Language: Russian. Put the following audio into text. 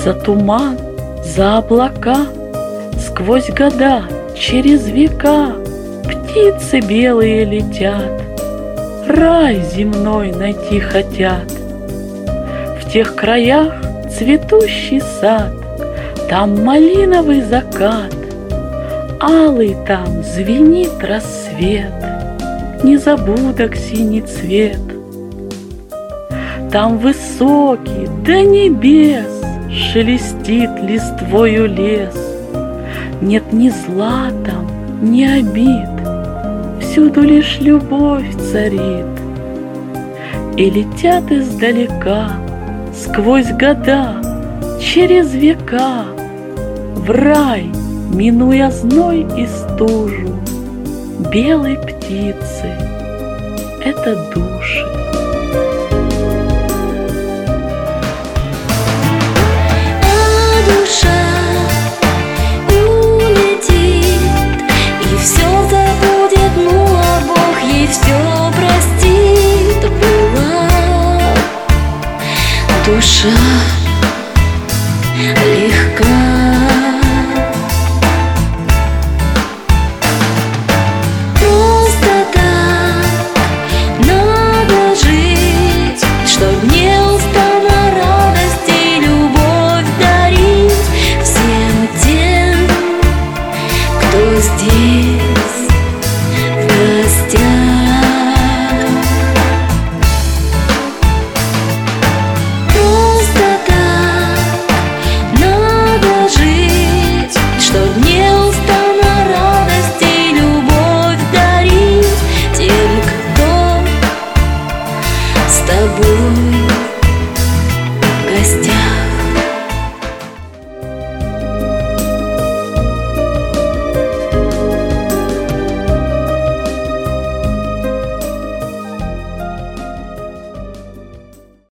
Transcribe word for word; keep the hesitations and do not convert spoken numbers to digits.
За туман, за облака, сквозь года, через века птицы белые летят, рай земной найти хотят. В тех краях цветущий сад, там малиновый закат, алый там звенит рассвет, незабудок синий цвет. Там высокий до небес шелестит листвою лес, нет ни зла там, ни обид, всюду лишь любовь царит. И летят издалека, сквозь года, через века, в рай, минуя зной и стужу, белой птицы — это души. А душа